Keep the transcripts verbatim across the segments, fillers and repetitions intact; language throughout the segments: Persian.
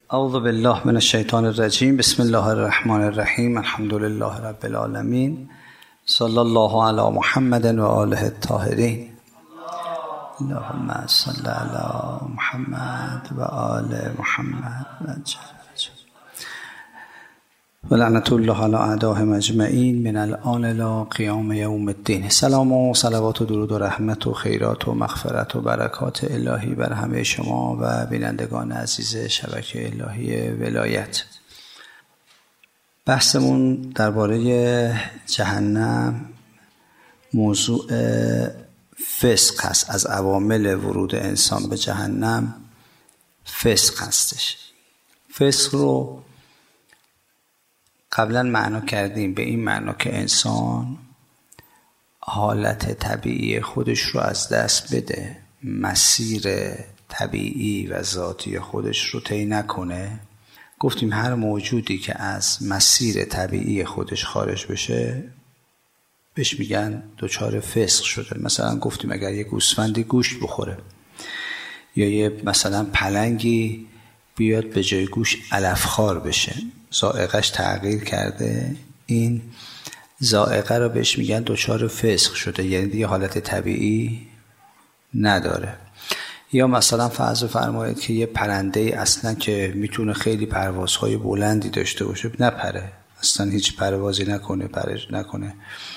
اعوذ بالله من الشیطان الرجیم. بسم الله الرحمن الرحیم. الحمد لله رب العالمین. صلی الله علی محمد و آله الطاهرین. اللهم صل علی محمد و آل محمد و لعنت الله علی اعدائهم اجمعین من الآن الی قیام یوم الدین. سلام و صلوات و درود و رحمت و خیرات و مغفرت و برکات الهی بر همه شما و بینندگان عزیز شبکه الهی ولایت. بحثمون درباره جهنم موضوع فسق هست. از عوامل ورود انسان به جهنم فسق هستش. فسق رو قبلا معنا کردیم به این معنا که انسان حالت طبیعی خودش رو از دست بده، مسیر طبیعی و ذاتی خودش رو طی نکنه. گفتیم هر موجودی که از مسیر طبیعی خودش خارج بشه بهش میگن دچار فسق شده. مثلا گفتیم اگر یه گوسفندی گوشت بخوره یا یه مثلا پلنگی بیاد به جای گوشت علفخوار بشه، ذائقه‌اش تغییر کرده، این ذائقه رو بهش میگن دچار فسق شده، یعنی دیگه حالت طبیعی نداره. یا مثلا فرض فرمایید که یه پرنده اصلا که میتونه خیلی پروازهای بلندی داشته باشه نپره، اصلا هیچ پروازی نکنه، پرش نکنه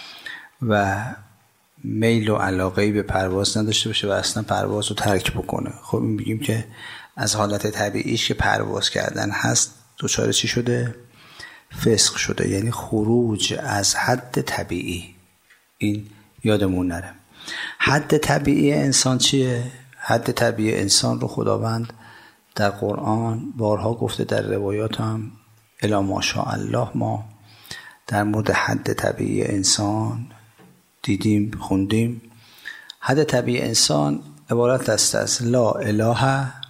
و میل و علاقه‌ای به پرواز نداشته باشه و اصلا پرواز رو ترک بکنه. خب میگیم که از حالت طبیعیش که پرواز کردن هست دچار چی شده؟ فسق شده، یعنی خروج از حد طبیعی. این یادمون نره. حد طبیعی انسان چیه؟ حد طبیعی انسان رو خداوند در قرآن بارها گفته، در روایات هم الی ماشاء الله ما در مورد حد طبیعی انسان دیدیم، خوندیم. حد طبیعی انسان عبارت است از لا اله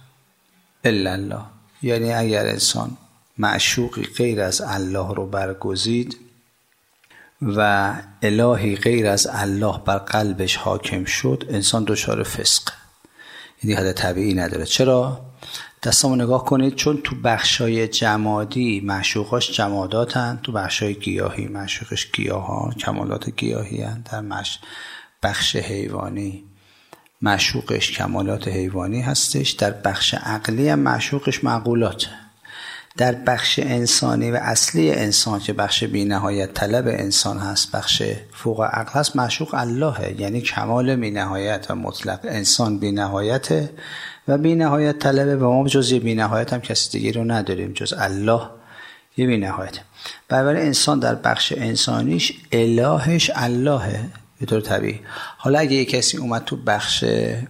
الا الله، یعنی اگر انسان معشوقی غیر از الله رو برگزید و الهی غیر از الله بر قلبش حاکم شد، انسان دچار فسق، یعنی حد طبیعی نداره. چرا؟ دستامو نگاه کنید، چون تو بخشای جمادی معشوقاش جماداتن، تو بخشای گیاهی معشوقش گیاهان، کمالات گیاهی هن. در بخش حیوانی معشوقش کمالات حیوانی هستش. در بخش عقلی هم معشوقش معقولات. در بخش انسانی و اصلی انسان که بخش بی نهایت طلب انسان هست، بخش فوق عقل هست، معشوق اللهه، یعنی کمال بی نهایت و مطلق. انسان بی نهایته و بی نهایت طلبه و ما جز بی نهایت هم کسی دیگه رو نداریم جز الله یه بی نهایت. برای انسان در بخش انسانیش الهش اللهه به طور طبیعی. حالا اگه یک کسی اومد تو بخش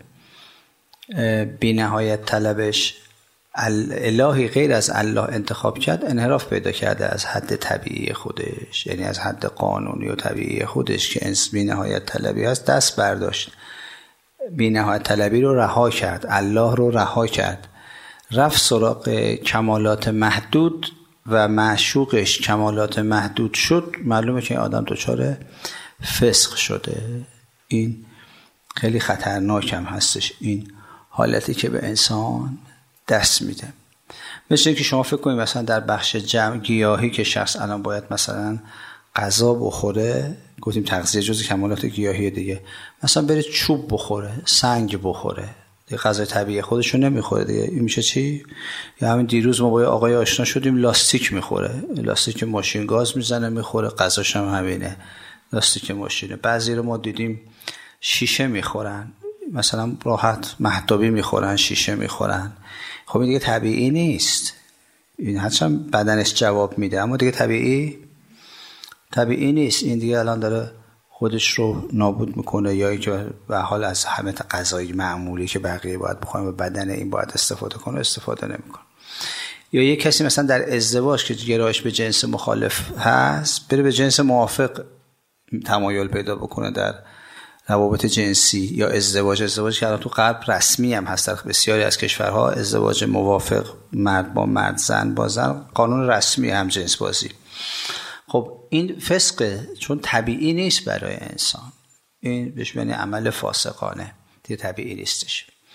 بی نهایت طلبش الهی غیر از الله انتخاب کرد، انحراف پیدا کرده از حد طبیعی خودش، یعنی از حد قانونی و طبیعی خودش که انس بی نهایت طلبی هست دست برداشت، بی نهایت طلبی رو رها کرد، الله رو رها کرد، رفت سراغ کمالات محدود و معشوقش کمالات محدود شد. معلومه که آدم دچار فسق شده. این خیلی خطرناک هم هستش، این حالتی که به انسان دست میده. مثل که شما فکر کنید مثلا در بخش جمع گیاهی که شخص الان باید مثلا غذا بخوره، گفتیم تغذیه جزء کمالات گیاهی دیگه، مثلا بره چوب بخوره، سنگ بخوره، دیگه غذای طبیعی خودشو نمیخوره دیگه. این میشه چی؟ یا همین دیروز ما با آقای آشنا شدیم لاستیک میخوره، لاستیک ماشین گاز میزنه میخوره، غذاش هم همینه، لاستیک ماشینه. بعضی رو ما دیدیم شیشه میخورن، مثلا راحت مهتابی میخورن، شیشه میخورن. خب این دیگه طبیعی نیست. این هرچند بدنش جواب میده اما دیگه طبیعی طبیعی نیست. این دیگه الان داره خودش رو نابود میکنه، یا اینکه به حال از همه غذای معمولی که بقیه باید بخورن و بدن این باید استفاده کنه استفاده نمیکنه. یا یک کسی مثلا در ازدواج که گرایش به جنس مخالف هست بره به جنس موافق تمایل پیدا بکنه در روابط جنسی یا ازدواج. ازدواج که الان تو غرب رسمی هم هست، در بسیاری از کشورها ازدواج موافق مرد با مرد، زن با زن، قانون رسمی هم جنس بازی. خب این فسقه، چون طبیعی نیست برای انسان. این بهش معنی عمل فاسقانه، دیگه طبیعی نیستش.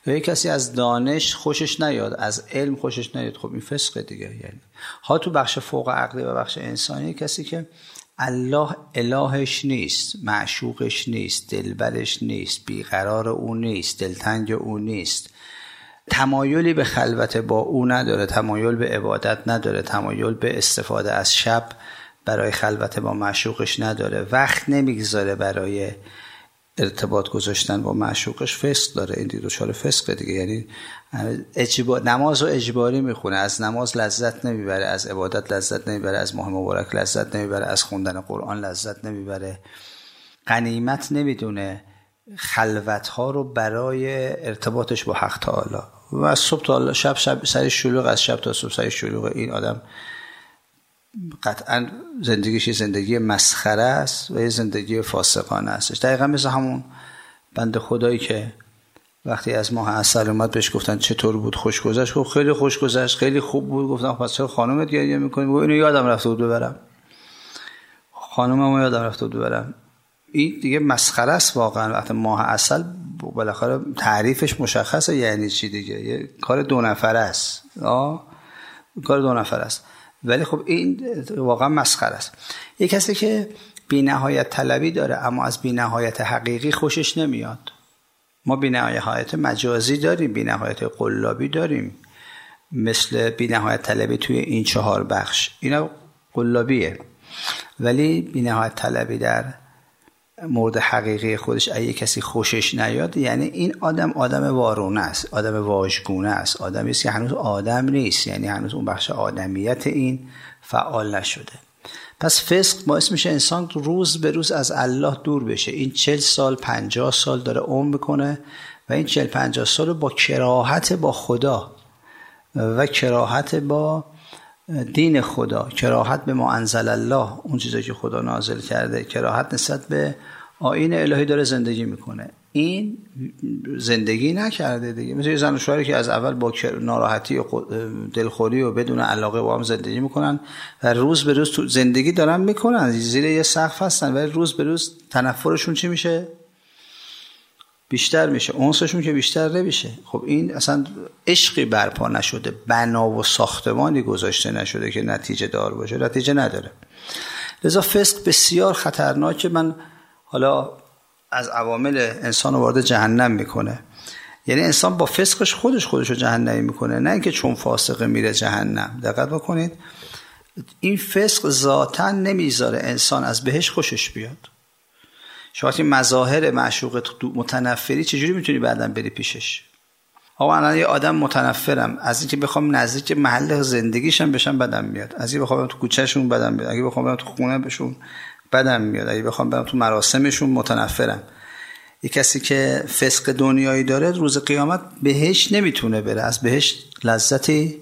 یا کسی از دانش خوشش نیاد، از علم خوشش نیاد، خب این فسقه دیگه. یعنی ها تو بخش فوق عقلی و بخش انسانی کسی که الله الهش نیست، معشوقش نیست، دلبرش نیست، بیقرار او نیست، دلتنگ او نیست، تمایلی به خلوت با او نداره، تمایل به عبادت نداره، تمایل به استفاده از شب برای خلوت با معشوقش نداره، وقت نمیگذاره برای ارتباط گذاشتن با معشوقش، فسق داره. این دیگه دچار فسقه دیگه. یعنی اجبار نماز رو اجباری میخونه، از نماز لذت نمیبره، از عبادت لذت نمیبره، از ماه مبارک لذت نمیبره، از خوندن قرآن لذت نمیبره، غنیمت نمیدونه خلوت ها رو برای ارتباطش با حق تعالی. و از صبح تا شب شب سر شلوغ، از شب تا صبح سر شلوغ. این آدم قطعا زندگیش زندگی مسخره است و یه زندگی فاسقانه است. دقیقا مثل همون بنده خدایی که وقتی از ماه عسل اومد بهش گفتن چطور بود، خوش گذشت؟ گفت خیلی خوش گذشت، خیلی خوب بود. گفتن پس چرا خانومت گریه میکنی؟ گفت اینو یادم رفته بود ببرم، خانوممو یادم رفته بود ببرم. این دیگه مسخره است واقعا. وقتی ماه عسل بالاخره تعریفش مشخصه یعنی چی دیگه، یه کار دو نفره است. آه کار دو نفره است، ولی خب این واقعا مسخره است. یک کسی که بی‌نهایت طلبی داره اما از بی‌نهایت حقیقی خوشش نمیاد. ما بی‌نهایت مجازی داریم، بی‌نهایت قلابی داریم، مثل بی‌نهایت طلبی توی این چهار بخش، اینا قلابیه. ولی بی‌نهایت طلبی در مورد حقیقی خودش اگه کسی خوشش نیاد، یعنی این آدم آدم وارونه است، آدم واژگونه است، آدمی است که هنوز آدم نیست، یعنی هنوز اون بخش آدمیت این فعال نشده. پس فسق باعث میشه انسان روز به روز از الله دور بشه. این چل سال پنجاه سال داره عمر میکنه و این چل پنجاه سال با کراهت با خدا و کراهت با دین خدا، کراهت به ما انزل الله، اون چیزایی که خدا نازل کرده، کراهت نسبت به آیین الهی داره زندگی میکنه. این زندگی نکرده دیگه. مثل یه زن و شوهری که از اول با ناراحتی و دلخوری و بدون علاقه با هم زندگی میکنن و روز به روز تو زندگی دارن میکنن، زیر یه سقف هستن، ولی روز به روز تنفرشون چی میشه؟ بیشتر میشه، انسشون که بیشتر نمیشه. خب این اصلا عشقی برپا نشده، بنا و ساختمانی گذاشته نشده که نتیجه دار باشه، نتیجه نداره. لذا فسق بسیار خطرناکه. من حالا از عوامل انسان رو وارد جهنم میکنه، یعنی انسان با فسقش خودش خودش رو جهنمی میکنه، نه اینکه چون فاسقه میره جهنم. دقت بکنید، این فسق ذاتاً نمیذاره انسان از بهش خوشش بیاد. شما این مظاهر معشوق متنفری چجوری میتونی بعداً بری پیشش؟ آقا الان یه آدم متنفرم، از اینکه بخوام نزدیک محل زندگیشم بشم بدم میاد، از اینکه بخوام تو کوچهشون بدم میاد، اگه بخوام برم تو خونه بهشون بدم میاد، اگه بخوام برم تو مراسمشون متنفرم. یه کسی که فسق دنیایی داره روز قیامت بهش نمیتونه بره، از بهش لذتی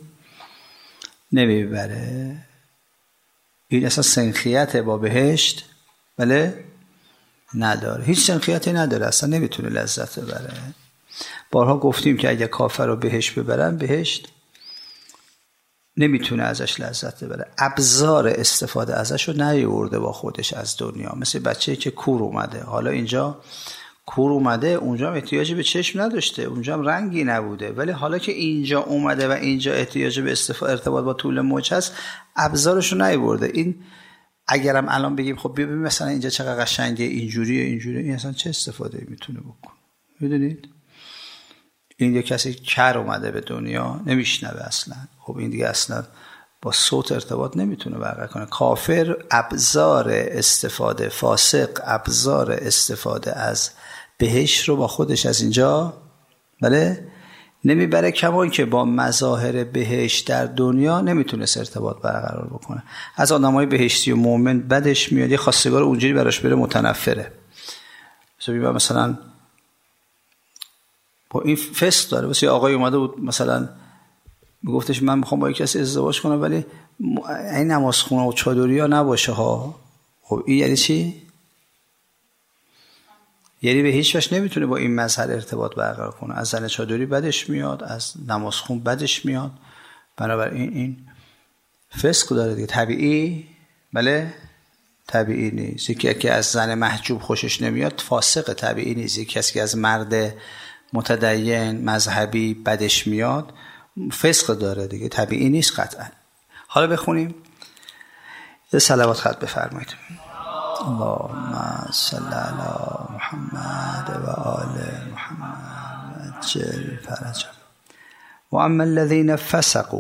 نمیبره. این اصلا سنخیت با بهشت بله نداره، هیچ سنخیتی نداره، اصلا نمیتونه لذت ببره. بارها گفتیم که اگه کافر رو بهشت ببرن، بهشت نمیتونه ازش لذت ببره، ابزار استفاده ازش رو نیورده با خودش از دنیا. مثل بچه‌ای که کور اومده، حالا اینجا کور اومده، اونجا هم احتیاجی به چشم نداشته، اونجا هم رنگی نبوده، ولی حالا که اینجا اومده و اینجا احتیاج به استفاده ارتباط با طول موج هست، ابزارش رو نیورده. این اگرم الان بگیم خب ببین مثلا اینجا چقدر قشنگه، اینجوریه اینجوریه، این اصلا چه استفاده میتونه بکنه؟ میدونید این یه کسی کر اومده به دنیا، نمیشنوه اصلا. خب این دیگه اصلا با صوت ارتباط نمیتونه برقرار کنه. کافر ابزار استفاده، فاسق ابزار استفاده از بهشت رو با خودش از اینجا بله نمیبره، کمان که با مظاهر بهشت در دنیا نمیتونه ارتباط برقرار بکنه. از آدمای بهشتی و مؤمن بدش میاد، یه خواستگار اونجوری براش بره متنفره. مثلا مثلا با این فسق داره. واسه آقای اومده بود مثلا میگفتش من میخوام با یک کسی ازدواج کنم ولی این نمازخونه و چادری ها نباشه ها. خب این یعنی چی؟ یعنی به هیچ وجه نمیتونه با این مظهر ارتباط برقرار کنه. از زن چادری بدش میاد، از نمازخون بدش میاد. بنابراین این فسق داره دیگه. طبیعی بله طبیعی نیست. یکی که از زن محجوب خوشش نمیاد فاسق طبیعی نیست. یکی کسی که از مرد متدین مذهبی بدش میاد فسق داره دیگه، طبیعی نیست قطعا. حالا بخونیم یه صلوات خط بفرمایید. اللهم صل علی محمد و آل محمد عجل فرجهم. و اما الذین فسقوا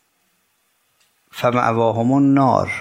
فمأواهم النار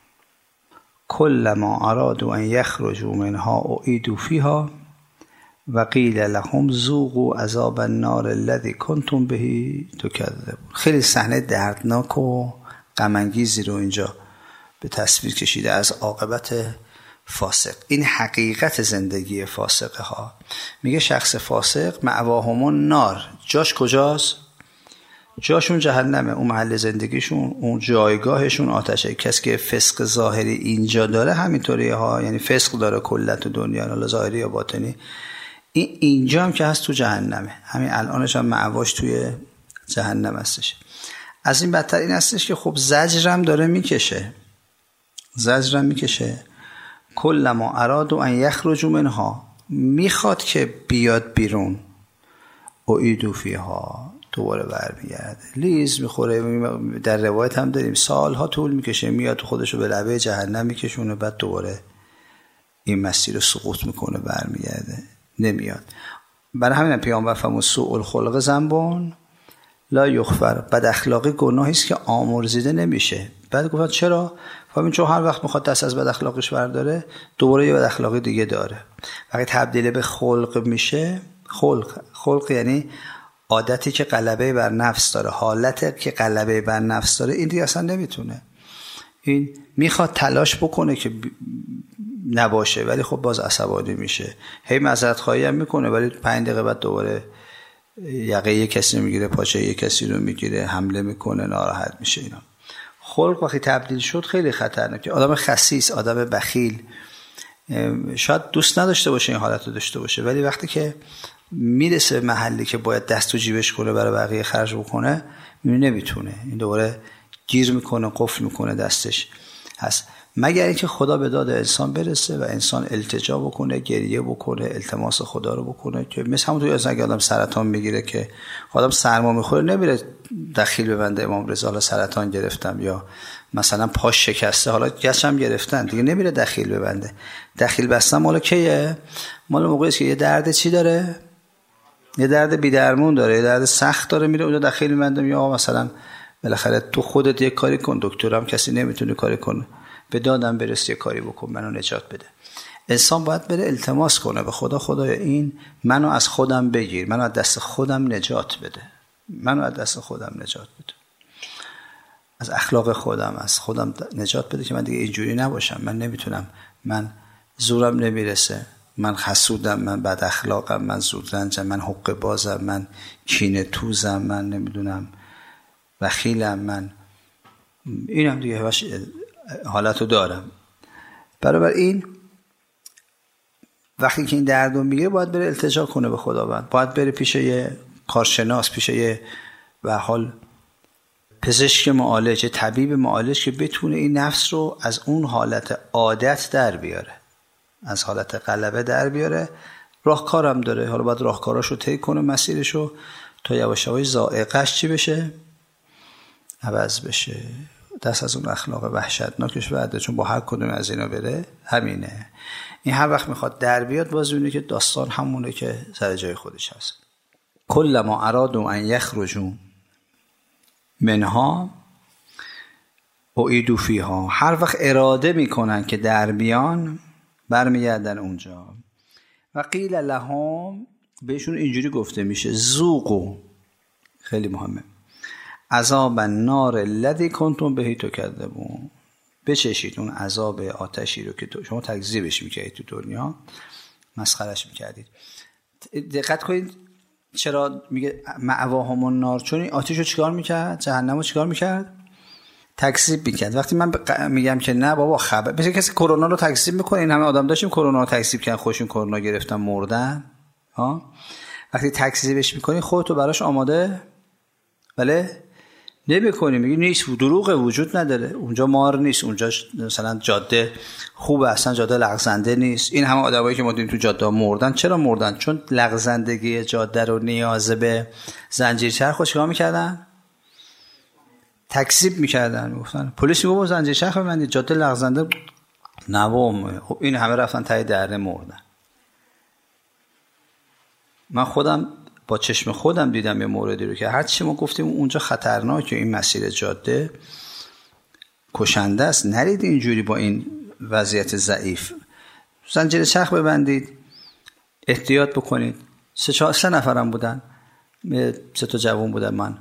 كلما ارادوا ان یخرجوا منها اعیدوا فیها و قیل لهم ذوقوا عذاب النار الذی کنتم به تکذبون. خیلی صحنه دردناک و غم انگیزی رو اینجا به تصویر کشیده از عاقبت فاسق. این حقیقت زندگی فاسقه ها. میگه شخص فاسق مأواهم النار، جاش کجاست؟ جاشون جهنمه، اون محل زندگیشون، اون جایگاهشون آتشه. کسی که فسق ظاهری اینجا داره همینطوریه ها، یعنی فسق داره کلا تو دنیا، حالا ظاهری یا باطنی، این اینجا هم که هست تو جهنمه، همین الانش هم مأواش توی جهنم هستش. از این بدتر این هستش که خب زجرم داره میکشه، زجرم میکشه. کلما ارادوا ان یخرجوا منها، میخواد که بیاد بیرون، اعیدوا فیها، دوباره برمیگرده، لیز میخوره. در روایت هم داریم سالها طول میکشه، میاد خودشو به لبه جهنم میکشونه، بعد دوباره این مسیر رو سقوط میکنه، برمیگرده، نمیاد. برای همین پیامبر فرمود سوء الخلق ذنب لا یغفر، بد اخلاقی گناهی است که آمرزیده نمیشه. بعد گفتن چرا؟ فهمین چون هر وقت میخواد دست از بد اخلاقیش برداره دوباره یه بد اخلاقی دیگه داره. وقتی تبدیل به خلق میشه، خلق خلق یعنی عادتی که غلبه بر نفس داره، حالتی که غلبه بر نفس داره، این دیگه اصلا نمیتونه. این میخواد تلاش بکنه که نباشه، ولی خب باز عصبانی میشه، هی معذرت خواهی هم میکنه، ولی پنج دقیقه بعد دوباره یقه یک کسی میگیره، پاچه یک کسی رو میگیره، حمله میکنه، ناراحت میشه. اینا خلق وقتی تبدیل شد خیلی خطرناکه. آدم خسیس، آدم بخیل شاید دوست نداشته باشه این حالت رو داشته باشه، ولی وقتی که میرسه محلی که باید دست تو جیبش کنه برای بقیه خرج بکنه، نمیتونه، این دوباره گیر میکنه، قفل میکنه دستش هست. مگر اینکه خدا به داد انسان برسه و انسان التجا بکنه، گریه بکنه، التماس خدا رو بکنه، که مثل همون توی از اگه آدم سرطان میگیره که آدم سرما میخوره نمیره دخیل ببنده امام رضا حالا سرطان گرفتم، یا مثلا پاش شکسته حالا گچم گرفتن، دیگه نمیره دخیل ببنده. دخیل بستن مال کیه؟ مال موقعی است که یه درد چی داره؟ یه درد بی درمون داره، یه درد سخت داره، میره اونجا دخیل میبنده. یا مثلا بالاخره تو خودت یه کاری کن، دکترم کسی نمیتونه کاری کنه، به دادم برس یه کاری بکن، منو نجات بده. انسان باید بره التماس کنه به خدا، خدایا این منو از خودم بگیر، منو از دست خودم نجات بده، منو از دست خودم نجات بده، از اخلاق خودم، از خودم نجات بده که من دیگه اینجوری نباشم. من نمیتونم، من زورم نمیرسه، من حسودم، من بد اخلاقم، من زودرنجم، من حق بازم، من کینه توزم، من نمیدونم بخیلم، من اینم دیگه حالتو دارم. برابر این وقتی که این دردو میگیره باید بره التجا کنه به خداوند، باید بره پیش یه کارشناس، پیش یه به حال پزشک معالج، طبیب معالج که بتونه این نفس رو از اون حالت عادت در بیاره، از حالت غلبه در بیاره. راهکارم داره، حالا باید راهکاراشو طی کنه، مسیرشو، تا یواش یواش ذائقه‌اش چی بشه؟ عوض بشه، دست از اون اخلاق وحشتناکش بعده. چون با هر کدوم از اینا بره همینه. این هر وقت میخواد در بیاد باز اونه که داستان همونه که سر جای خودش هست. کلما ارادوا ان یخرجوا منها اعیدوا فیها، هر وقت اراده میکنن که در بیان برمیگردن اونجا. و قیل لهم، بهشون اینجوری گفته میشه ذوقوا، خیلی مهمه، عذاب النار الذی کنتم به تکذبون، بچشید اون عذاب آتشی رو که شما تکذیبش میکردید تو دنیا، مسخرش میکردید. دقت کنید چرا میگه مأواهم النار، چون این آتش رو چیکار میکرد؟ جهنم رو چیکار میکرد؟ تکذیب میکرد. وقتی من میگم که نه بابا خبر، مثل کسی کرونا رو تکذیب میکنه، این همه آدم داشتیم کرونا رو تکذیب کردن، خودشون کرونا گرفتن مردن ها. وقتی تکذیبش میکنی خودتو براش آماده بله نمی‌کنی، میگی نیست، دروغ وجود نداره، اونجا مار نیست، اونجا مثلا جاده خوبه، اصلا جاده لغزنده نیست. این همه آدمایی که ما دیدیم تو جاده مردن، چرا مردن؟ چون لغزندگی جاده رو نیاز به زنجیرچرخ رو چیکار می‌کردن؟ تکذیب می‌کردن. میگفتن پلیس میگه زنجیرچرخ ببندید، جاده لغزنده نوام. خب این همه رفتن ته دره مردن. من خودم با چشم خودم دیدم یه موردی رو که هر چی ما گفتیم اونجا خطرناکه، این مسیر جاده کشنده است، نرید اینجوری با این وضعیت ضعیف. زنجیر چرخ ببندید، احتیاط بکنید. سه چهار سه نفرم بودن، سه تا جوان بودن. من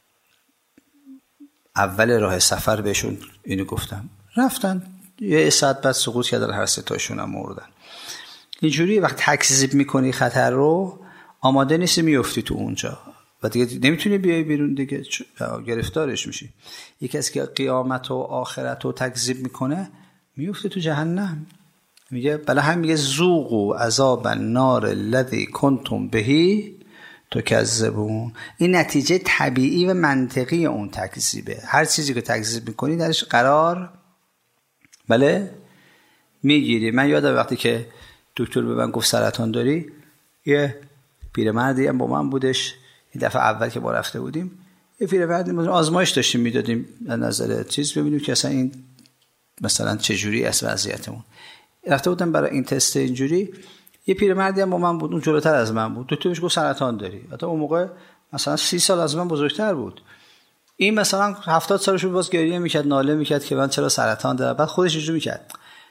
اول راه سفر بهشون اینو گفتم، رفتن یه ساعت بعد سقوط کردن، هر سه تاشون هم مردن. اینجوری وقت تکذیب میکنی خطر رو، آماده نیستی میفتی تو اونجا و دیگه نمیتونی بیای بیرون، دیگه گرفتارش میشی. یکی از که قیامت و آخرت رو تکذیب میکنه میفته تو جهنم. میگه بله هم میگه ذوقوا عذاب النار الذی کنتم به تکذبون. این نتیجه طبیعی و منطقی اون تکذیبه. هر چیزی که تکذیب میکنی درش قرار بله میگیری. من یادم وقتی که دکتر به من گفت سرطان داری، یه پیرمردی هم با من بودش، این دفعه اول که ما رفته بودیم، یه پیرمردی آزمایش داشتیم میدادیم از نظر چیز ببینیم که اصلا این مثلا چجوری است وضعیتمون. رفته بودم برای این تست اینجوری، یه پیرمردی هم با من بود، اون جلوتر از من بود. دکتر بهش گفت سرطان داری. حتی اون موقع مثلا سی سال از من بزرگتر بود. این مثلا هفتاد سالش بود، باز گریه میکرد، ناله میکرد که من چرا سرطان دارم. بعد خودش اینجوری میکرد،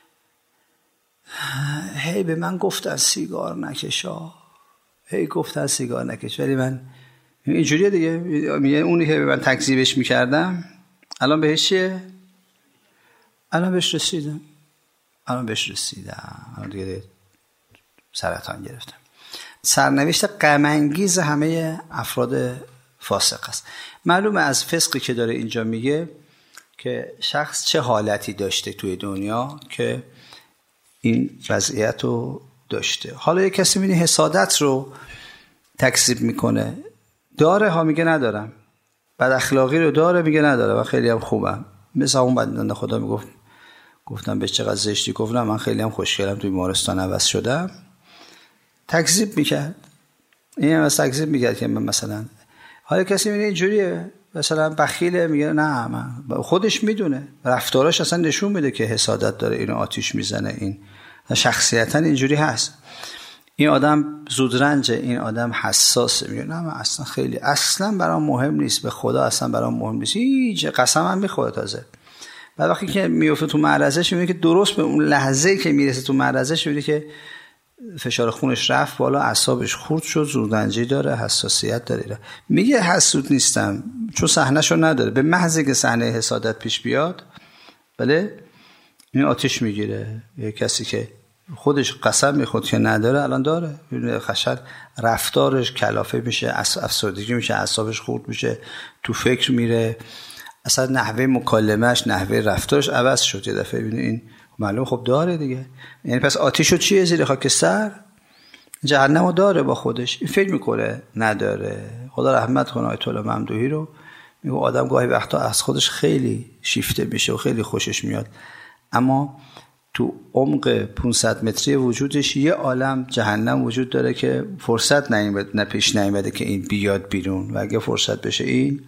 هی به من گفتن سیگار نکشا، هی گفتن سیگار نکش، ولی من اینجوریه دیگه. میگه اونی که به من تکذیبش میکردم الان بهش چیه؟ الان بهش رسیدم، الان بهش رسیدم، الان دیگه سرطان گرفتم. سرنوشت غم انگیز همه افراد فاسق است. معلومه از فسقی که داره اینجا میگه که شخص چه حالتی داشته توی دنیا که این وضعیت رو داشته. حالا یک کسی می‌بینی حسادت رو تکذیب میکنه، داره ها، میگه ندارم. بد اخلاقی رو داره، میگه نداره و خیلی هم خوبم. مثلا اون بنده خدا میگفت، گفتم به چقدر زشتی، گفتم من خیلی هم خوشگلم، توی بیمارستان عوض شدم. تکذیب میکرد. این هم از تکذیب میکرد که من مثلا، حالا کسی میبینه اینجوریه مثلا بخیله، میگه نه، من خودش میدونه، رفتاراش اصلا نشون میده که حسادت داره، اینو آتیش میزنه، این شخصیتا اینجوری هست. این آدم زودرنجه، این آدم حساسه، میگه نه من اصلا خیلی اصلا برام مهم نیست، به خدا اصلا برام مهم نیست، هیچ قسمم میخوره. تازه بعد وقتی که میفته تو معرضش، میبینه که درست به اون لحظه‌ای که میرسه تو معرضش، میبینه که فشار خونش رفت بالا، اعصابش خورد شد، زودرنجی داره، حساسیت داره. میگه حسود نیستم چون صحنه‌شو نداره. به محض که صحنه حسادت پیش بیاد، بله این آتش میگیره. یه کسی که خودش قسم میخواد که نداره الان داره، خشن رفتارش کلافه میشه، افسردگی میشه، اعصابش خورد میشه، تو فکر میره، اصلا نحوه مکالمهش، نحوه رفتارش عوض شد. یه دفعه ببینید این معلوم خب داره دیگه. یعنی پس آتیشو چیه زیر خاکستر؟ جهنمو داره با خودش. این فکر میکنه نداره. خدا رحمت کنه آیت الله ممدوحی رو، میگه آدم گاهی وقتا از خودش خیلی شیفته میشه و خیلی خوشش میاد، اما تو عمق پانصد متری وجودش یه عالم جهنم وجود داره که فرصت نیامد، نه پیش نیامده که این بیاد بیرون، و اگه فرصت بشه این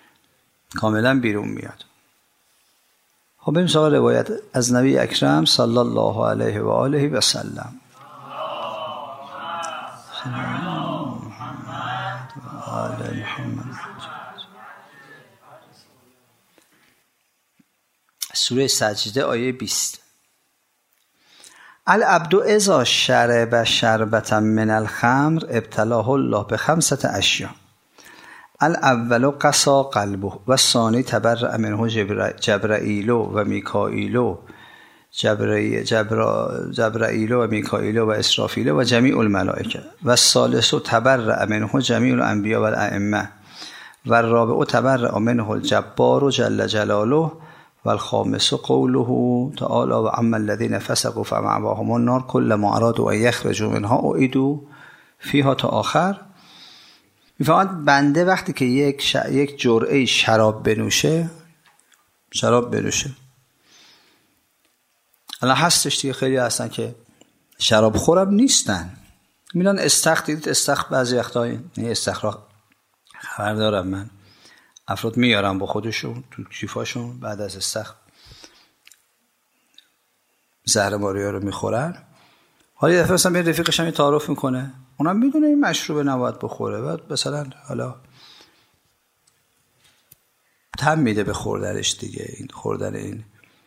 کاملا بیرون میاد. خب بریم سراغ روایت از نبی اکرم صلی الله علیه و آله و سلم. سوره سجده آیه بیست. العبد اذا شرب شربة من الخمر ابتلاه الله بخمسة اشیاء. الاول قسا قلبه و الثانی تبرأ منه جبرائیل و میکائیل جبرائیل جبرائیل و میکائیل و اسرافیل و جمیع الملائکه و الثالث تبرأ منه جمیع الانبیاء و الائمه و الرابع تبرأ منه الجبار جل جلاله و الخامس قوله تعالی و اما الذين فسقوا فمأواهم النار كلما ارادوا ان يخرجوا منها اعيدوا فيها تا آخر. میفهمد بنده وقتی که یک ش... یک جرعه شراب بنوشه شراب بنوشه الان هستش دیگه، خیلی هستن که شراب خورم نیستن، میرن استخر. دیدید استخر بعضی وقتا نه استخر خبر دارم من، افراد میارن با خودشون تو کیفاشون، بعد از استخر زهر ماریا رو میخورن. حالا یه دفعه مثلا به رفیقش هم تعارف میکنه، اونم میدونه این مشروب نباید بخوره، بعد مثلا حالا تم میده به خوردنش دیگه، این خوردن این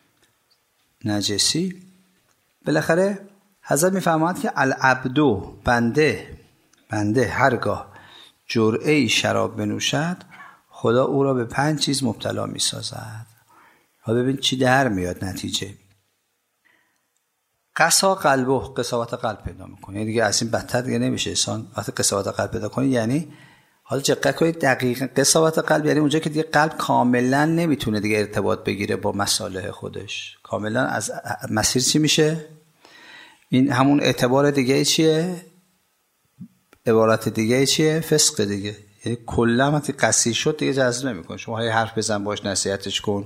نجسی. بالاخره حضرت میفرماید که العبدو، بنده بنده هرگاه جرعه‌ای شراب بنوشد خدا او را به پنج چیز مبتلا میسازد. ها ببین چی در میاد نتیجه. قسا قلبه، قساوت قلب پیدا میکنه دیگه، از این بدتر دیگه نمیشه انسان وقتی قساوت قلب پیدا کنه. یعنی حالا دقت کنید دقیقاً قساوت قلب یعنی اونجا که دیگه قلب کاملا نمیتونه دیگه ارتباط بگیره با مصالح خودش، کاملا از مسیر چی میشه؟ این همون اعتبار دیگه چیه؟ عبارت دیگه چیه؟ فسق دیگه. یعنی کلا وقتی قسی شد دیگه جذب نمیکنه. شما هی حرف بزن باش، نصیحتش کن،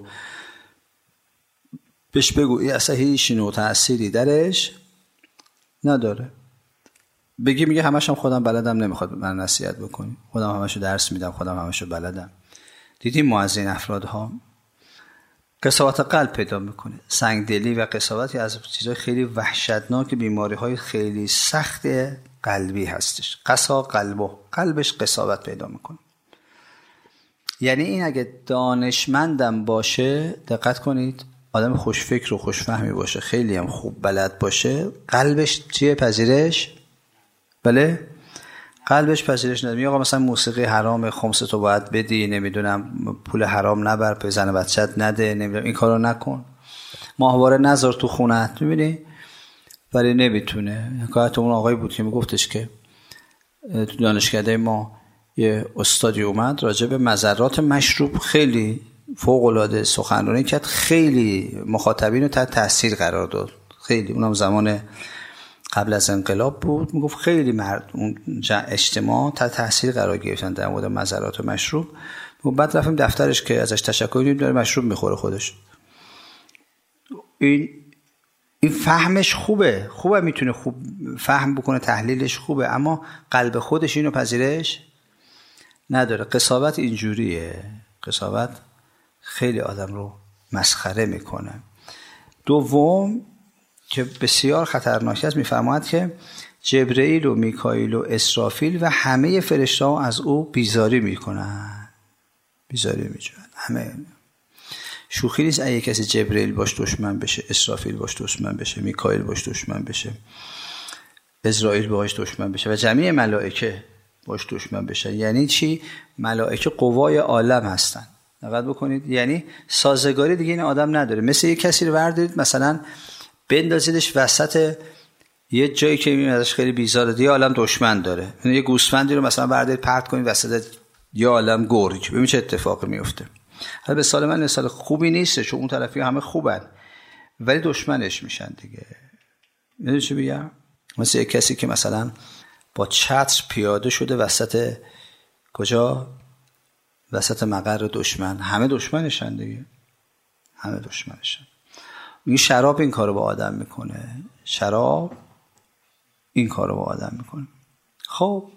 بهش بگو این اصلا هیچ نوع تأثیری درش نداره. بگی میگه همش هم خودم بلدم، نمیخواد من نصیحت بکنی، خودم همشو درس میدم، خودم همشو بلدم. دیدیم ما از این افرادها قساوت قلب پیدا میکنه. سنگدلی و قساوتی از چیزهای خیلی وحشتناک، بیماریهای خیلی سخت قلبی هستش. قسا قلبه، قلبش قساوت پیدا میکنه. یعنی این اگه دانشمندم باشه، دقت کنید، آدم خوشفکر و خوشفهمی باشه، خیلی هم خوب بلد باشه، قلبش چیه؟ پذیرش. بله قلبش پذیرش نده. میگه آقا مثلا موسیقی حرام، خمس تو باید بدی، نمیدونم پول حرام نبر، به زن بچت نده، نمیدونم این کارو نکن، ماهواره نذار تو خونت، میبینی؟ ولی نمیتونه. حکایت اون آقای بود که میگفتش که تو دانشکده ما یه استادی اومد راجع به مضرات مشروب خیلی فوق العاده سخنرانی کرد، خیلی مخاطبین رو تحت تاثیر قرار داد، خیلی. اونم زمان قبل از انقلاب بود. میگفت خیلی مرد اون اجتماع تحت تاثیر قرار گرفتن در مورد مضرات مشروب. میگفت بعد رفتیم دفترش که ازش تشکر کنیم، داره مشروب میخوره خودش. این این فهمش خوبه، خوبه میتونه خوب فهم بکنه، تحلیلش خوبه، اما قلب خودش اینو پذیرش نداره. قساوت اینجوریه، قساوت خیلی آدم رو مسخره میکنه. دوم که بسیار خطرناک است، میفرماید که جبرئیل و میکائیل و اسرافیل و همه فرشته‌ها از او بیزاری میکنن، بیزاری میکنن. همه شوخی نیست اگه کسی جبرئیل باش دشمن بشه، اسرافیل باش دشمن بشه، میکائیل باش دشمن بشه، عزرائیل باش دشمن بشه و جمیع ملائکه باش دشمن بشه. یعنی چی؟ ملائکه قوای عالم هستن. دقت بکنید، یعنی سازگاری دیگه این آدم نداره. مثل یک کسی رو بردارید مثلا بندازیدش وسط یه جایی که میبینید ازش خیلی بیزاره، دیگه عالم دشمن داره. یه گوسفندی رو مثلا بردارید پرت کنید وسط یه عالم گرگ، ببین چه اتفاقی میفته. حالا به سال من مثال خوبی نیست، چون اون طرفی همه خوبن ولی دشمنش میشن دیگه. میدونی چی میگم؟ مثل یک کسی که مثلا با چتر پیاده شده وسط کجا؟ وسط مقر دشمن، همه دشمنشن دیگه، همه دشمنشن. این شراب این کارو با آدم میکنه، شراب این کارو با آدم میکنه. خب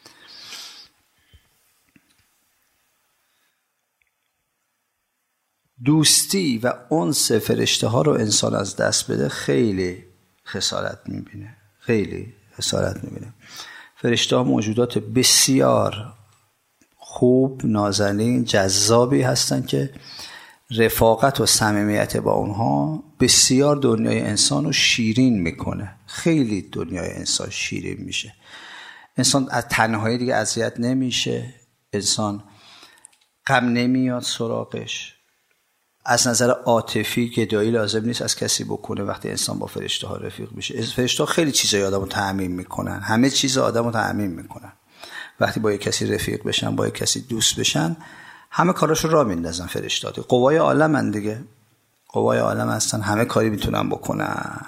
دوستی و انس فرشته ها رو انسان از دست بده، خیلی خسارت میبینه، خیلی خسارت میبینه. فرشته ها موجودات بسیار خوب، نازنین، جذابی هستن که رفاقت و صمیمیت با اونها بسیار دنیای انسان رو شیرین میکنه. خیلی دنیای انسان شیرین میشه. انسان از تنهایی دیگه اذیت نمیشه، انسان غم نمیاد سراغش. از نظر عاطفی گدایی لازم نیست از کسی بکنه وقتی انسان با فرشته ها رفیق میشه. فرشته ها خیلی چیزای آدمو تأمین میکنن، همه چیز آدمو تأمین میکنن. وقتی با یک کسی رفیق بشن، با یک کسی دوست بشن، همه کاراشو راه میندازن. فرشته ها قوای عالمن دیگه، قوای عالم هستن، همه کاری میتونن بکنن.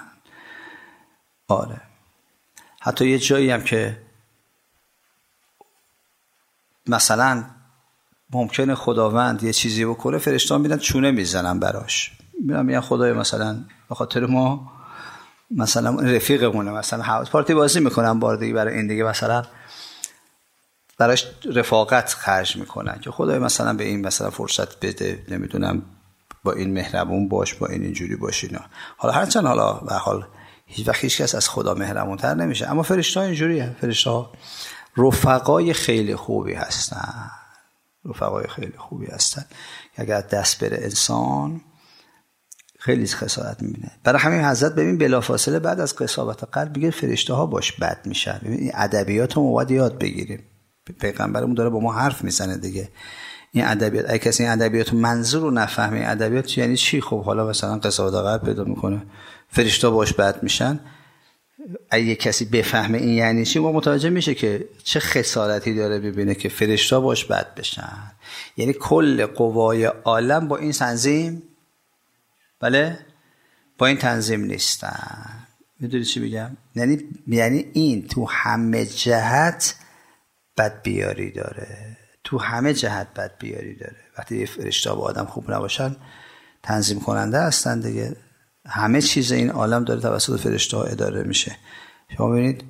آره، حتی یه جایی هم که مثلا ممکنه خداوند یه چیزی بکنه، فرشته ها میرن چونه میزنن براش، میرن میگن خدای مثلا به خاطر ما مثلا رفیقمونه، مثلا هاوس پارتی بازی میکنن بار دیگه برای این دیگه، مثلا براش رفاقت خرج میکنن که خدای مثلا به این مثلا فرصت بده، نمیدونم با این مهربون باش، با این اینجوری باش اینا. حالا هرچند حالا به حال هیچ وقت هیچ کس از خدا مهربونتر نمیشه، اما فرشته ها اینجوریه. فرشته ها رفقای خیلی خوبی هستن، رفقای خیلی خوبی هستن که اگر دست بره انسان خیلی خسارت میبینه. برای همین حضرت ببین بلافاصله بعد از قساوت قلب میگه فرشته ها باش بد میشن. ببین این ادبیات رو باید یاد بگیریم، پیغمبرمون داره با ما حرف میزنه دیگه. این ادبیات اگه کسی این ادبیات منظور رو نفهمه، ادبیات یعنی چی؟ خب حالا مثلا قساوت قلب پیدا میکنه، فرشته ها باش بد میشن. اگه کسی بفهمه این یعنی چی، ما متوجه میشه که چه خسارتی داره ببینه که فرشته ها باش بد بشن. یعنی کل قوای عالم با این تنظیم، بله، با این تنظیم نیستن. میدونی چی میگم؟ یعنی یعنی این تو همه جهت بد بیاری داره، تو همه جهت بد بیاری داره. وقتی فرشته با آدم خوب نباشن تنظیم کننده هستن دیگه. همه چیز این عالم داره توسط فرشته ها اداره میشه. شما ببینید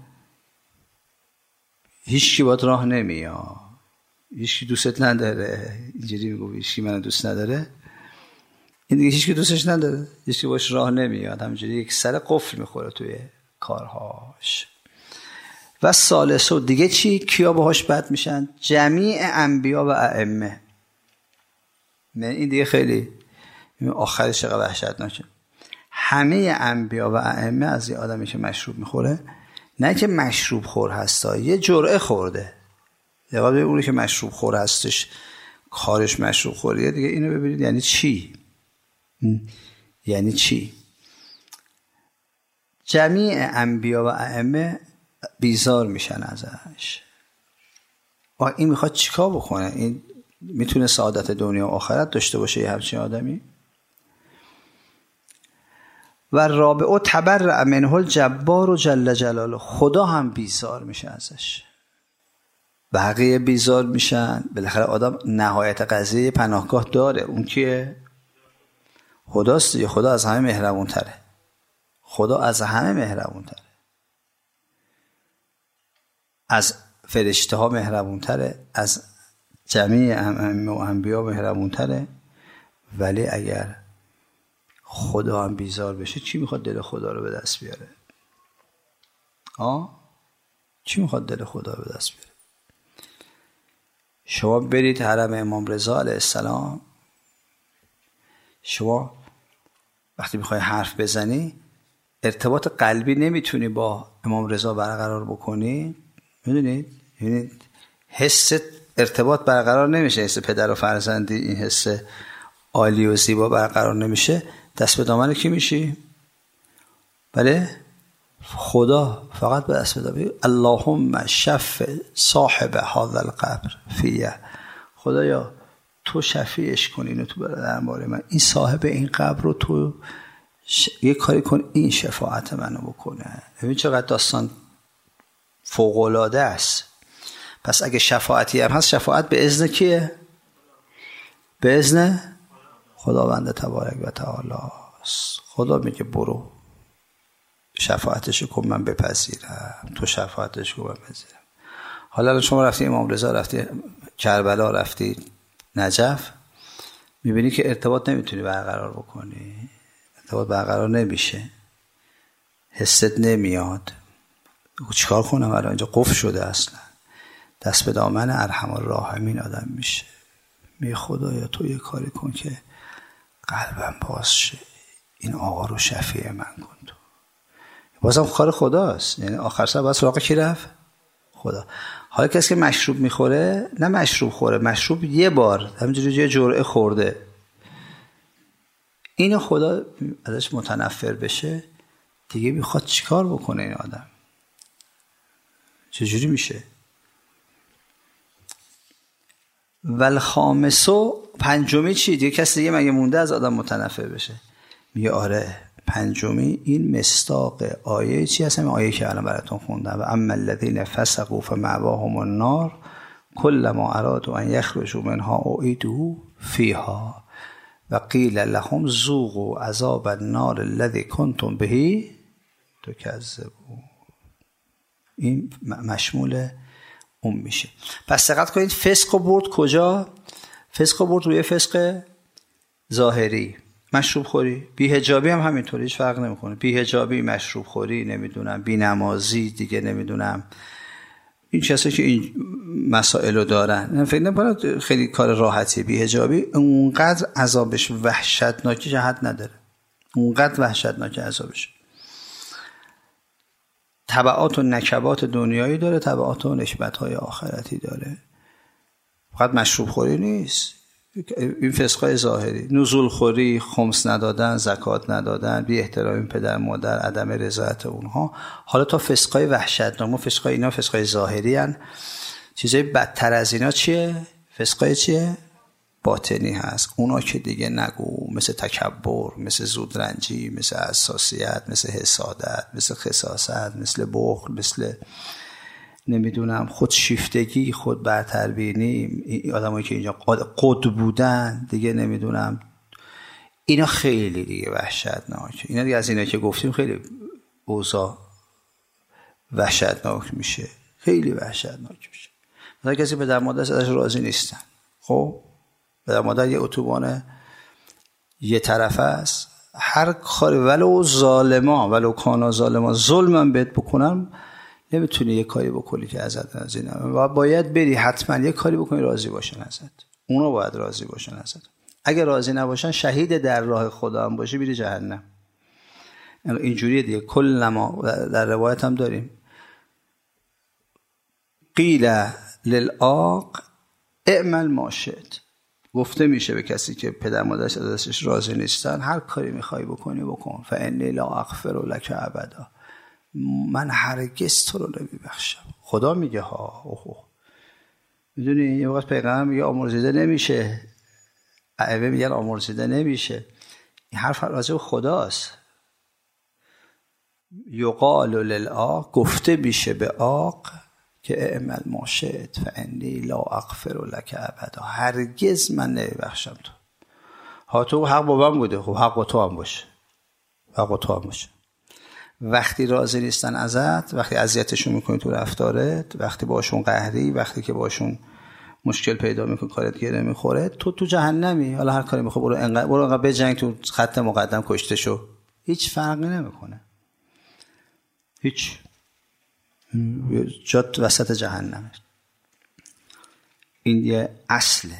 هیچ کی باید راه نمیاد، هیچ کی دوستت نداره، اینجوری میگه هیچ کی منو دوست نداره، این دیگه هیچ کی دوستش نداره، هیچ کی باش راه نمیاد، همینجوری یک سر قفل میخوره توی کارهاش. و ثالثو دیگه چی؟ کیا باهاش بد میشن؟ جمیع انبیا و ائمه. این دیگه خیلی آخرش چقدر وحشتناکه. همه انبیا و ائمه از یه آدمی که مشروب میخوره، نه که مشروب خور هستا، یه جرعه خورده. یه قبل اونی که مشروب خور هستش کارش مشروب خوریه دیگه. اینو ببینید یعنی چی؟ یعنی چی؟ جمیع انبیا و ائمه بیزار میشن ازش. و این میخواد چیکار بکنه؟ این میتونه سعادت دنیا و آخرت داشته باشه یه همچین آدمی؟ و رابعه تبرأ منه الجبار جل جلاله، خدا هم بیزار میشه ازش، بقیه بیزار میشن. بالاخره آدم نهایت قضیه پناهگاه داره، اون کیه؟ خداست دیگه. خدا از همه مهربون تره، خدا از همه مهربون تره، از فرشته ها مهربون تره، از جمیع ائمه و انبیا مهربون تره. ولی اگر خدا هم بیزار بشه، چی میخواد دل خدا رو به دست بیاره؟ آه؟ چی میخواد دل خدا رو به دست بیاره؟ شما برید حرم امام رضا علیه السلام، شما وقتی میخوای حرف بزنی ارتباط قلبی نمیتونی با امام رضا برقرار بکنی. میدونید؟ میدونید حس ارتباط برقرار نمیشه، حس پدر و فرزندی، این حس عالی و زیبا برقرار نمیشه. دست به دامن کی میشی؟ بله خدا. فقط به دست به دامن اللهم شفع صاحب هذا القبر فیه. خدایا تو شفیعش کن اینو تو درباره من، این صاحب این قبر رو تو ش... یه کاری کن این شفاعت منو بکنه. ببین چقدر داستان فوق العاده است. پس اگه شفاعتی هم هست، شفاعت به اذن کیه؟ به اذن خداوند تبارک و تعالی است. خدا میگه برو شفاعتشو کن من بپذیرم، تو شفاعتشو کن من بپذیرم. حالا شما رفتی امام رضا، رفتی کربلا، رفتی نجف، میبینی که ارتباط نمیتونی برقرار بکنی، ارتباط برقرار نمیشه، حست نمیاد. چیکار کنم الان؟ اینجا قفل شده اصلا. دست به دامن ارحم الراحمین آدم میشه، می خدایا تو یه کاری کن که قلبم باز شه، این آقا رو شفیع من کن تو. بازم کار خداست، یعنی آخر سر باید سراغ کی رفت؟ خدا. حالا کسی که مشروب میخوره، نه مشروب خوره، مشروب یه بار همینجوری یه جرعه خورده، اینو خدا ازش متنفر بشه دیگه، میخواد چیکار بکنه این آدم؟ چجوری میشه؟ ول خامسو، پنجمی چی؟ دیگه کسی دیگه مگه مونده از آدم متنفر بشه؟ میگه آره پنجمی این مصداق آیه چی هست؟ همین آیه که الان براتون خوندم، و اما الذین فسقوا فمأواهم النار کلما ارادوا ان یخرجوا منها اعیدوا فیها و قیل لهم ذوقوا عذاب النار الذی کنتم به تکذبون. این مشمول اون میشه. پس دقت کنید فسق برد کجا؟ فسق برد روی فسق ظاهری، مشروب خوری. بی حجابی هم همینطوری، هیچ فرق نمیکنه. بی حجابی، مشروب خوری، نمیدونم بی نمازی، دیگه نمیدونم این کسایی که این مسائل رو دارن، فکر نمی‌کنم خیلی کار راحتی. بی حجابی اونقدر عذابش وحشتناکی جهت نداره، اونقدر وحشتناک عذابش. تبعات و نکبات دنیایی داره، تبعات و نکبت‌های آخرتی داره. فقط مشروب خوری نیست، این فسقای ظاهری، نزول خوری، خمس ندادن، زکات ندادن، بی احترامی پدر مادر، عدم رضایت اونها. حالا تا فسقای وحشتناک، فسقای اینا فسقای ظاهری ان. چیزای بدتر از اینا چیه؟ فسقای چیه؟ باطنی هست. اونا که دیگه نگو، مثل تکبر، مثل زودرنجی، مثل حساسیت، مثل حسادت، مثل خساست، مثل بخل، مثل نمیدونم خودشیفتگی، خود برتربینی، آدمایی که اینجا قد بودن دیگه، نمیدونم اینا خیلی دیگه وحشتناک. اینا دیگه از اینا که گفتیم خیلی اوضاع وحشتناک میشه، خیلی وحشتناک میشه. مثلا کسی پدر مادرش ازش راضی نیستن، خب پدر مادر یه اتوبان یه طرفه است، هر کاری ولو ظالما ولو کانا ظالما ظلمم بهت بکنم نمیتونی یه کاری بکنی که ازت راضی نه، و باید بری حتما یه کاری بکنی راضی باشن ازت. اونا باید راضی باشن ازت. اگه راضی نباشن شهید در راه خدا هم باشی میری جهنم. اینجوریه دیگه. کل ما در روایت هم داریم قیل للعاق اعمل ما شئت، گفته میشه به کسی که پدر مادرش ازش راضی نیستن هر کاری میخوای بکنی بکن، فانی لا اغفر لک ابدا، من هرگز تو رو نمیبخشم. خدا میگه ها. اوه میدونی یه وقت پیغمبر میگه آمرزیده نمیشه، ائمه میگن آمرزیده نمیشه. این حرف راجع به خداست. یقال للعاق، گفته میشه به عاق که اعمل ما شئت فانی لا اغفر لک ابدا، هرگز من نمیبخشم تو. ها تو حق با من بوده، خب حق با تو هم باشه، حق با تو هم باشه. وقتی راضی نیستن ازت، وقتی اذیتشون میکنی تو رفتارت، وقتی باشون قهری، وقتی که باشون مشکل پیدا میکنی، کارت گیره میخوره، تو تو جهنمی. حالا هر کاری میخوای برو انقدر برو انقدر بجنگ، تو خط مقدم کشته شو، هیچ فرقی نمیکنه، هیچ، جات وسط جهنمه. این یه اصله.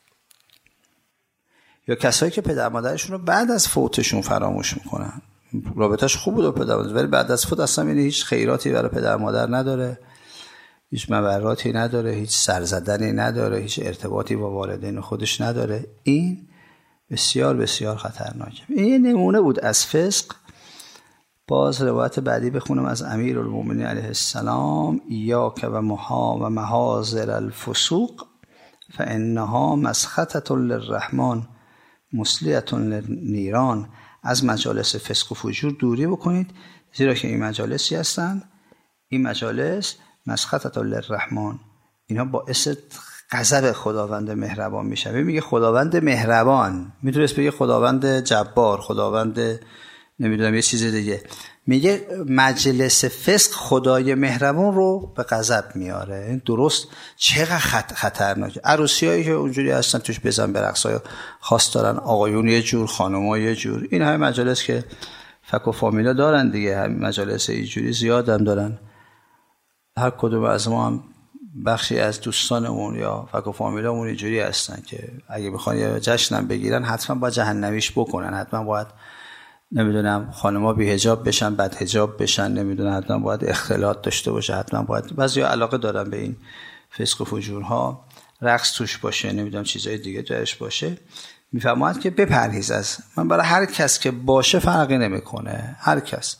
یا کسایی که پدر مادرشون رو بعد از فوتشون فراموش میکنن، رابطهش خوب بود و پدر مادر، ولی بعد از فوت اصلا یعنی هیچ خیراتی برای پدر مادر نداره، هیچ مبراتی نداره، هیچ سرزدنی نداره، هیچ ارتباطی با والدین خودش نداره. این بسیار بسیار خطرناکه. این یه نمونه بود از فسق. باز روایت بعدی بخونم از امیرالمومنین علیه السلام: ایاک و محا و محاذر الفسوق فانها مسخطة للرحمن مسلیة للنیران. از مجالس فسق و فجور دوری بکنید، زیرا که این مجالسی هستند، این مجالس مسخطة للرحمن، اینا باعث غضب خداوند مهربان میشه. میگه خداوند مهربان، میتونست بگه خداوند جبار، خداوند نمیدونم یه چیز دیگه. میگه مجلس فسق خدای مهربان رو به غضب میاره. این درست چقدر خطرناکه. عروسیایی که اونجوری هستن توش بزن برقصای خاص دارن، آقایون یه جور، خانم‌ها یه جور. این همه مجالس که فک و فامیلا دارن دیگه، همین مجالس اینجوری زیاد هم دارن. هر کدوم از ما هم بخشی از دوستانمون یا فک و فامیلامون اینجوری هستن که اگه بخوان یه جشنم بگیرن حتما باید جهنمیش بکنن، حتما باید نمیدونم خانم‌ها بی حجاب بشن، بد حجاب بشن، نمیدونم حتما باید اختلاط داشته باشه، حتما باید. بعضیا علاقه دارن به این فسق و فجورها، رقص توش باشه، نمیدونم چیزای دیگه درش باشه. میفرماید که بپرهیز از من. برای هر کس که باشه فرقی نمیکنه، هر کس.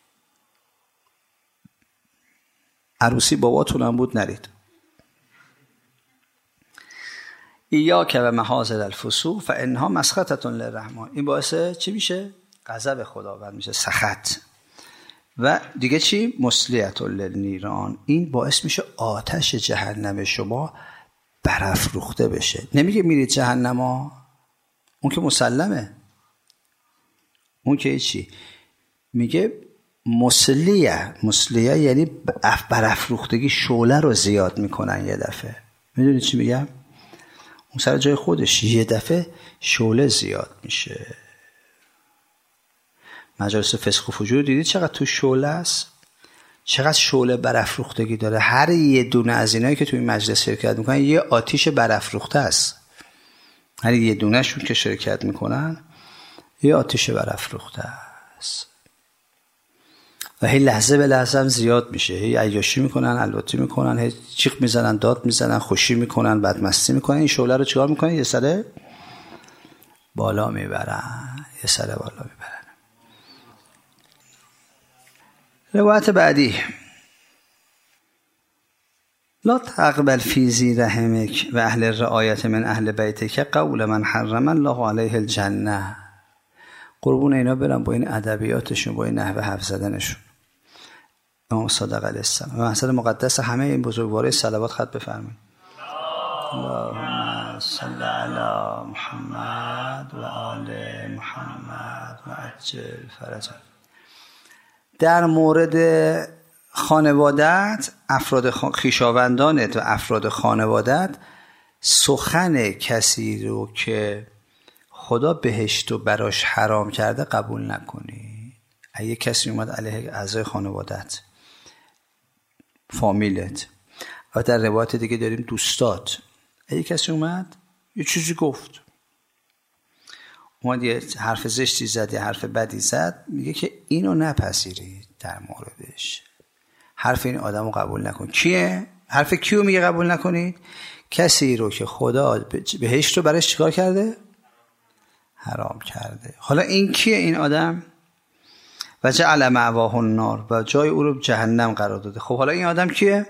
عروسی باباتون هم بود نرید. ایاک و محاذر الفسوق فانها مسخطة للرحمن. این باعث چی میشه؟ غضب خداوند میشه، سخط. و دیگه چی؟ مسلیة للنیران. این باعث میشه آتش جهنم شما برافروخته بشه. نمیگه میرید جهنم ها، اون که مسلمه، اون که چی میگه مسلیه. مسلیه یعنی برافروختگی، شعله رو زیاد میکنن یه دفعه. میدونی چی میگم؟ اون سر جای خودش یه دفعه شعله زیاد میشه. مجالس فسق و فجور دیدید چقدر تو شعله است، چقدر شعله برافروختگی داره. هر یه دونه از اینایی که تو این مجلس شرکت میکنن یه آتیش برافروخته است. هر یه دونه شون که شرکت میکنن یه آتیش برافروخته است و هی لحظه به لحظه هم زیاد میشه. هی عیاشی میکنن، الباتی میکنن، هی چیخ میزنن، داد میزنن، خوشی میکنن، بدمستی میکنن. این شعله رو چیکار میکنن؟ یه سره بالا میبرن، یه سره بالا میبرن. روایت بعدی: لا تقبل فی ذی رحمک و اهل الرعایة من اهل بیتک قول من حرم الله علیه الجنه. قربون اینا برم با این ادبیاتشون، با این نحوه حرف زدنشون. امام صادق علیه السلام و مسجد مقدس همه این بزرگوارای صلوات خط بفرمایید. اللهم صل علی محمد و آل محمد و عجل فرجهم. در مورد خانوادت، افراد خویشاوندانت و افراد خانوادت، سخن کسی رو که خدا بهشت رو براش حرام کرده قبول نکنی. اگه کسی اومد علیه اعضای خانوادت، فامیلت، و در روایت دیگه داریم دوستات، اگه کسی اومد یه چیزی گفت، اومد یه حرف زشتی زد، یه حرف بدی زد، میگه که اینو نپذیرید در موردش. حرف این آدم رو قبول نکن. کیه؟ حرف کیو میگه قبول نکنید؟ کسی رو که خدا بهشت رو برش چیکار کرده؟ حرام کرده. حالا این کیه این آدم؟ و جعل مأواه النار، و جای او رو جهنم قرار داده. خب حالا این آدم کیه؟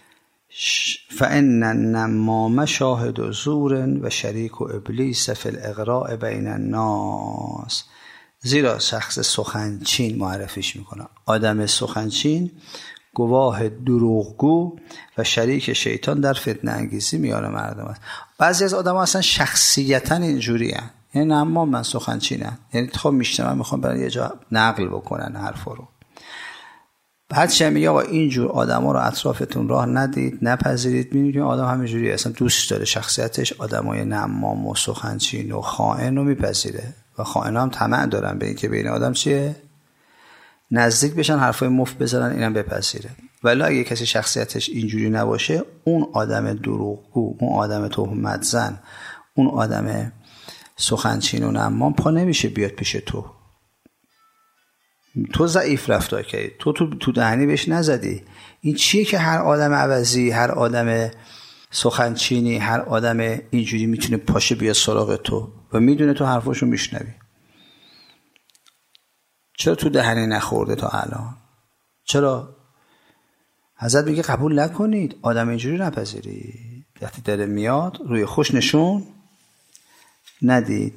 فإن النمام شاهد زور و شریک و ابلیس فی الاغراء بین الناس. زیرا شخص سخنچین معرفیش میکنه. آدم سخنچین گواه دروغگو و شریک شیطان در فتنه انگیزی میان مردم است. بعضی از آدم ها اصلا شخصیتا اینجوری هست، یعنی نمام من سخنچینم، یعنی خب میشنم میخوام برای یه جا نقل بکنن حرف رو. بعد چه میگه آقا اینجور آدم ها رو اطرافتون راه ندید، نپذیرید. میبینید آدم همینجوری اصلا دوست داره، شخصیتش آدمای نمام و سخنچین و خائن رو میپذیره و خائن هم طمع دارن به این که بین آدم چیه؟ نزدیک بشن، حرفای مفت بزنن، اینم بپذیره. ولی اگه کسی شخصیتش اینجوری نباشه، اون آدم دروغگو، اون آدم تهمت زن، اون آدم سخنچین و نمام پا نمیشه بیاد پیش تو. تو ضعیف رفتار کردی، تو تو تو دهنی بهش نزدی. این چیه که هر آدم عوضی، هر آدم سخنچینی، هر آدم اینجوری میتونه پاشه بیاد سراغ تو و میدونه تو حرفاشو میشنوی؟ چرا تو دهنی نخورده تا الان؟ چرا؟ حضرت میگه قبول نکنید، آدم اینجوری نپذیرید. وقتی داره میاد روی خوش نشون ندید.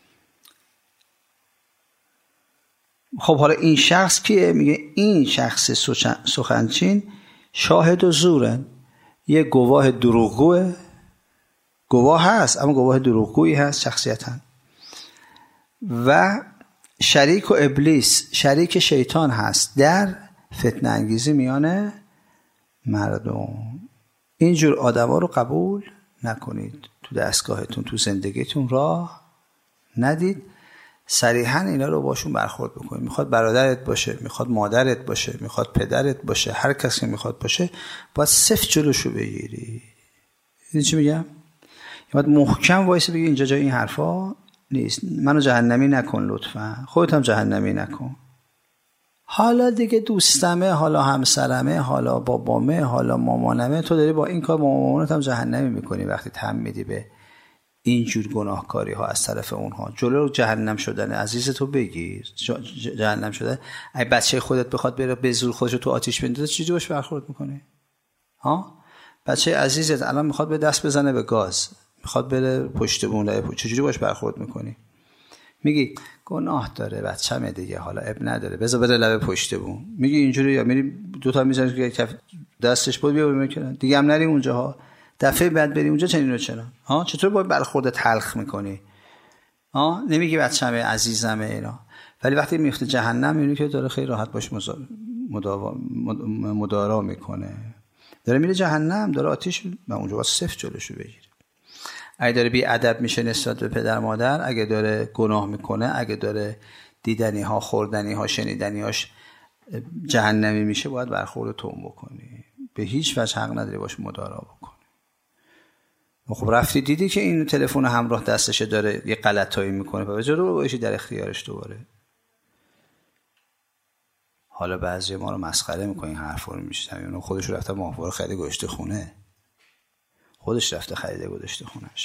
خب حالا این شخص کیه؟ میگه این شخص سخنچین شاهد و زورن، یه گواه دروغگوه. گواه هست اما گواه دروغگویی هست شخصیتاً. و شریک و ابلیس، شریک شیطان هست در فتنه انگیزی میان مردم. اینجور آدم ها رو قبول نکنید، تو دستگاهتون، تو زندگیتون راه ندید. صریحاً اینا رو باشون برخورد بکنید. میخواد برادرت باشه، میخواد مادرت باشه، میخواد پدرت باشه، هر کسی که میخواد باشه، باید صفر جلوشو بگیری. این چی میگم؟ باید محکم وایسه بگی اینجا جای این حرفا نیست، منو جهنمی نکن لطفا، خودت هم جهنمی نکن. حالا دیگه دوستمه، حالا همسرمه، حالا بابامه، حالا مامانمه، تو داری با این کار مامانت هم جهنمی میکنی وقتی تم میدی به اینجور گناهکاری ها از طرف اونها. جلو جهنم شدن عزیز تو بگیر. جهنم شده اگه بچه خودت بخواد بره به زور خودشو تو آتیش بندازه، چجوری باش برخورد میکنی؟ ها؟ بچه عزیزت الان میخواد به دست بزنه به گاز، میخواد بره پشت بون، چجوری باش برخورد میکنی؟ میگی گناه داره بچه‌مه دیگه، حالا اب نداره، بذار بره لب پشت بون. میگی اینجوری، یا میری دو تا میزنی که کف دستش بود بیا میکنه دیگه، هم نری اونجاها. دفعه بعد بری اونجا چنین و چرا ها چطور باید برخورد تلخ میکنی ها نمیگی بچه‌مه عزیزمه اینا، ولی وقتی میفته جهنم میبینی که داره خیلی راحت باش مدارا مدارا میکنه، داره میره جهنم، داره آتیش و اونجا با صفر جلوشو بگیره. اگه داره بی ادب میشه نسبت به پدر مادر، اگه داره گناه میکنه، اگه داره دیدنی ها خوردنی ها شنیدنی هاش جهنمی میشه، باید برخورد تون بکنی، به هیچ وجه حق نداری باش مدارا بکنی. خب رفتی دیدی که این تلفن همراه دستشه داره یه غلطایی میکنه و جلو باشی در اختیارش دوباره. حالا بعضی ما رو مسخره میکنین حرفا رو میشنویم، اون خودش رفته ماهواره خرید گذاشته خونه، خودش رفته خریده گذاشته خونهش.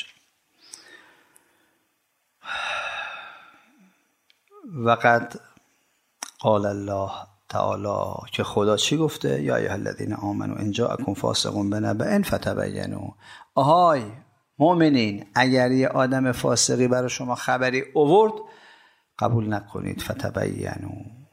وقد قال الله تعالی که خدا چی گفته؟ یا ایها الذین آمنوا ان جاءکم فاسق بنبأ فتبینوا. آهای مؤمنین، اگر یه آدم فاسقی برای شما خبری آورد قبول نکنید، فتبینوا،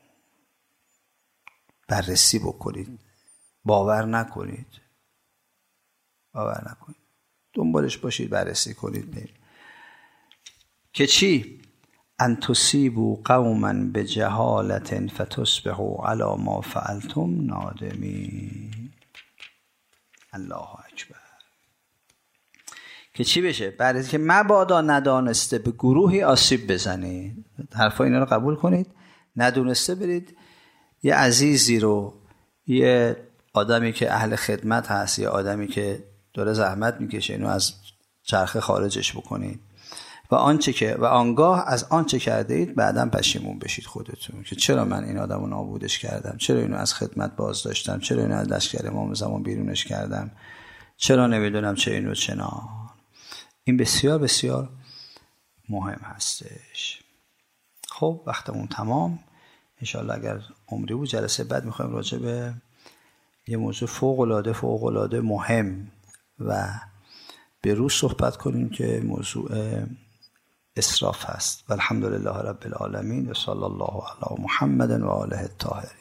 بررسی بکنید، باور نکنید، باور نکنید، دنبالش باشید، بررسی کنید ببینید که چی؟ ان تصیبوا قوما بجهالة فتصبحوا علی ما فعلتم نادمین. الله اکبر. که چی بشه؟ بررسی که مبادا ندانسته به گروهی آسیب بزنید. حرفا اینا رو قبول کنید. ندونسته برید یه عزیزی رو، یه آدمی که اهل خدمت هست، یه آدمی که داره زحمت میکشه، اینو از چرخه خارجش بکنید و آنچه که و آنگاه از آنچه کرده اید بعداً پشیمون بشید خودتون که چرا من این آدمو نابودش کردم، چرا اینو از خدمت باز داشتم، چرا اینو از لشکر امام زمان بیرونش کردم، چرا نمیدونم چه اینو چنا. این بسیار بسیار مهم هستش. خب وقتمون تمام. انشالله اگر عمری بود جلسه بعد میخوایم راجع به یه موضوع فوق العاده فوق العاده مهم و به روز صحبت کنیم که موضوع اسراف هست. والحمدلله رب العالمین و صلی الله علی محمد و آله الطاهرین.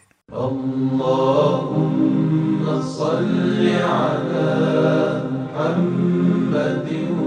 اللهم صل علی محمد